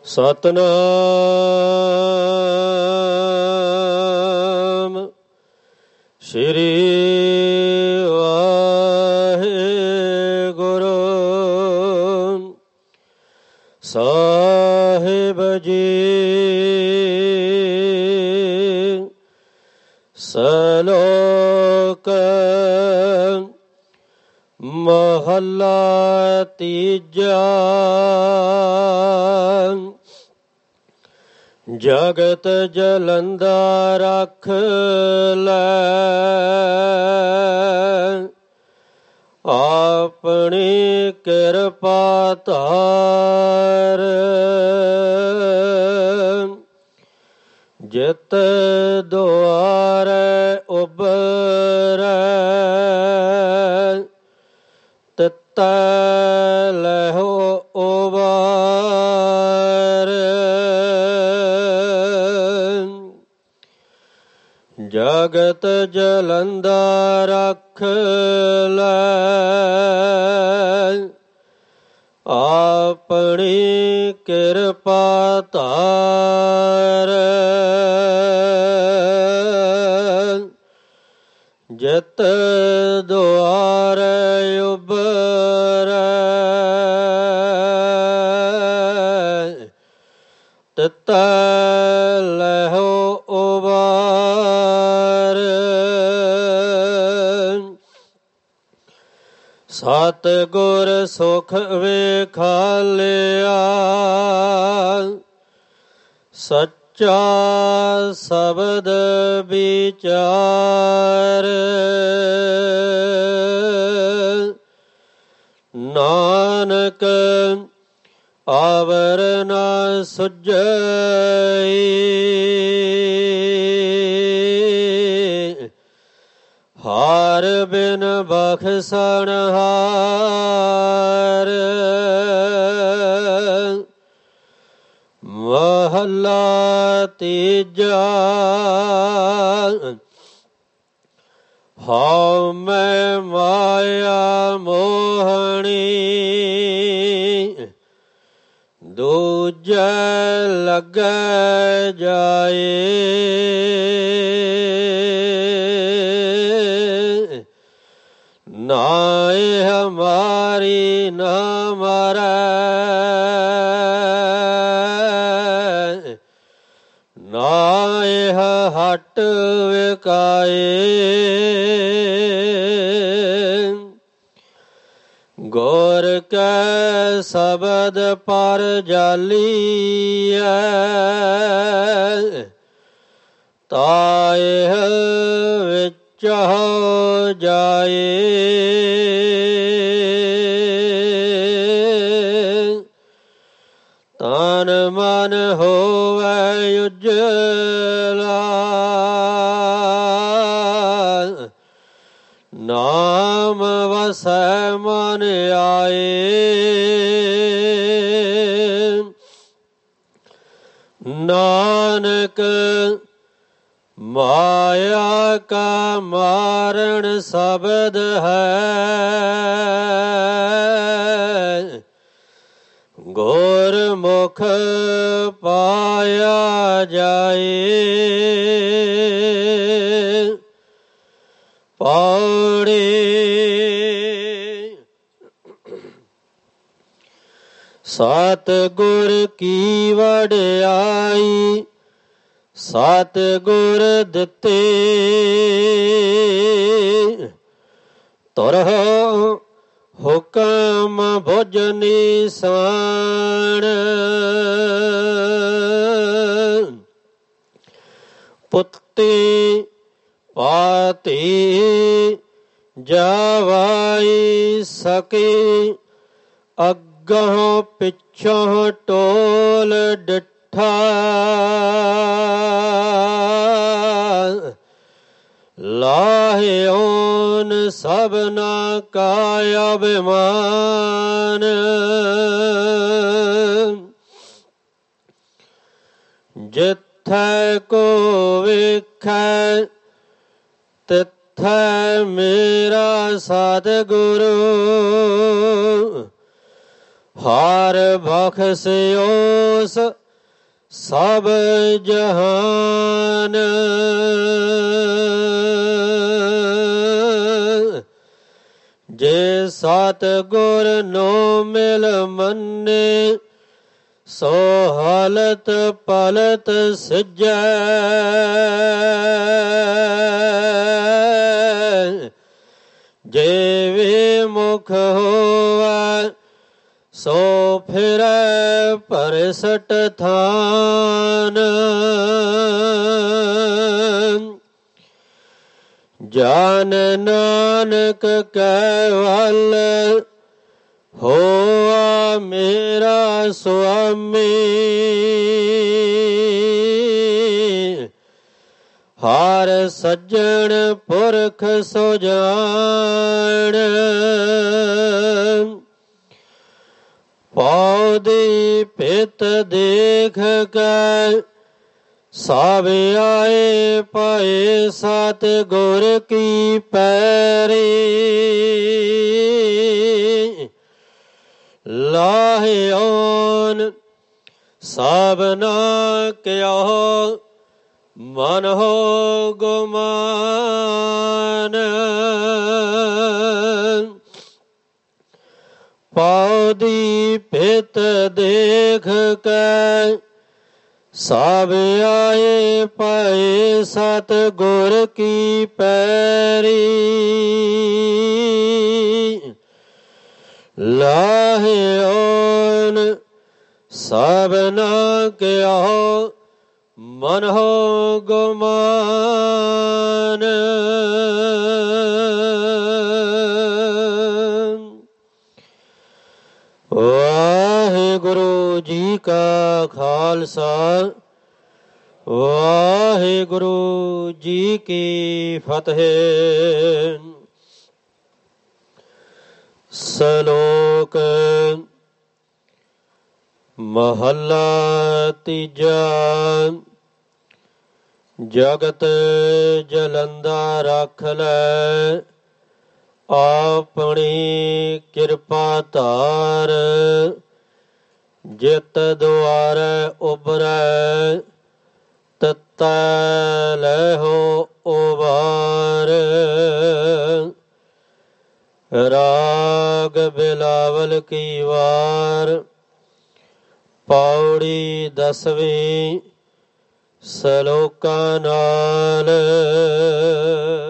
ਸਤਨਾਮ ਸ੍ਰੀ ਵਾਹਿਗੁਰੂ ਸਾਹਿਬ ਜੀ। ਸਲੋਕ ਮਹੱਲਾ ਤੀਜਾ। ਜਗਤ ਜਲੰਦਾ ਰਖ ਲੈ, ਆਪਣੀ ਕਿਰਪਾ ਧਾਰ। ਜਿਤ ਦੁਆਰੇ ਉਬਰੈ, ਤਿਤੈ ਲਹੋ ਉਬਾਰ। ਜਗਤ ਜਲੰਦਾ ਰਖ ਲੈ, ਆਪਣੀ ਕਿਰਪਾ ਧਾਰ। ਜਿਤ ਦੁਆਰੇ ਉਬਰੈ, ਤਿਤੈ ਲਹੋ ਉਬਾਰ। ਸਤਿਗੁਰ ਸੁਖ ਵੇਖਾਲਿਆ, ਸੱਚਾ ਸ਼ਬਦ ਵਿਚਾਰ। ਨਾਨਕ ਆਵਰ ਨਾ ਸੁਝਈ, ਹਾਰ ਬਿਨ ਬਖਸ਼ਣਹਾਰ। ਮਹੱਲਾ ਤੀਜਾ। ਹਉ ਮੈਂ ਮਾਇਆ ਮੋਹਣੀ, ਦੂਜੈ ਲੱਗੈ ਜਾਏ। ਨਾ ਇਹ ਹਮਾਰੀ ਨਾ ਮਰੈ, ਨਾ ਇਹ ਹਟ ਵਿਕਾਏ। ਗੁਰ ਕੈ ਸ਼ਬਦ ਪਰ ਜਾਲੀਐ, ਤਾਇਹ ਵਿੱਚ ਹੋ ਜਾਏ। ਤਨ ਮਨ ਹੋਵੈ ਉਜਲਾ, ਨਾਮ ਵਸੈ ਮਨ ਆਏ। ਨਾਨਕ ਮਾਇਆ ਕਾ ਮਾਰਨ ਸ਼ਬਦ ਹੈ, ਗੁਰਮੁਖ ਪਾਇਆ ਜਾਏ। ਪੌੜੀ। ਸਤਿਗੁਰ ਕੀ ਵਡਿਆਈ, ਸਤਿਗੁਰ ਦਿੱਤੇ। ਤੁਰਹੁ ਹੁਕਮ ਬੁਝ ਨੀਸਾਨ, ਪੁੱਤੀ ਪਾਤੀ ਜਵਾਈ ਸਕੀ। ਅੱਗੋਂ ਪਿੱਛੋਂ ਟੋਲ ਡਿਠਾ, ਲਾਹਿਓਨ ਸਭਨਾ ਕਾ ਅਭਿਮਾਨ। ਜਿੱਥੈ ਕੋ ਵੇਖੈ, ਤਿੱਥੈ ਮੇਰਾ ਸਤਿਗੁਰੂ। ਹਾਰ ਬਖਸ਼ਿਓਸ ਸਭ ਜਹਾਨ। ਜੇ ਸਤਿਗੁਰ ਨੋ ਮਿਲ ਮੰਨੇ ਸੋ ਹਾਲਤ ਪਲਤ ਸਿਜੈ। ਜੇ ਵਿਮੁਖ ਹੋਵੈ ਸੋ ਫਿਰੈ ਭਰਸਟ ਥਾਨ। ਜਨ ਨਾਨਕ ਕੈ ਵੱਲ ਹੋਆ ਮੇਰਾ ਸੁਆਮੀ। ਹਰ ਸੱਜਣ ਪੁਰਖ ਸੋ ਜਾਣ। ਪਉ ਦੀ ਪਿਤ ਦੇਖ ਕੈ ਸਭ ਆਏ ਪਾਏ ਸਤਿਗੁਰ ਕੀ ਪੈਰੀ। ਲਾਹਿਓਨ ਸਭਨਾ ਕਿਓ ਮਨ ਹੋ ਗੁਮਾਨ। ਪਉ ਦੀ ਪਿਤ ਦੇਖ ਕੈ ਸਭ ਆਏ ਪਾਏ ਸਤਿਗੁਰ ਕੀ ਪੈਰੀ। ਲਾਹਿਓਨ ਸਭਨਾ ਕਿਓ ਮਨ ਹੋ ਗੁਮਾਨ। ਵਾਹਿਗੁਰੂ ਜੀ ਕਾ ਖਾਲਸਾ ਵਾਹਿਗੁਰੂ ਜੀ ਕੀ ਫਤਿਹ। ਸ਼ਲੋਕ ਮਹੱਲਾ ਤੀਜਾ। ਜਗਤ ਜਲੰਦਾ ਰੱਖ ਲੈ ਆਪਣੀ ਕਿਰਪਾ ਧਾਰ। ਜਿਤ ਦੁਆਰੈ ਉਬਰੈ ਤਤੈ ਲੈਹੋ ਉਬਾਰ। ਰਾਗ ਬਿਲਾਵਲ ਕੀ ਵਾਰ ਪੌੜੀ 10ਵੀਂ। ਸ਼ਲੋਕਾਂ ਨਾਲ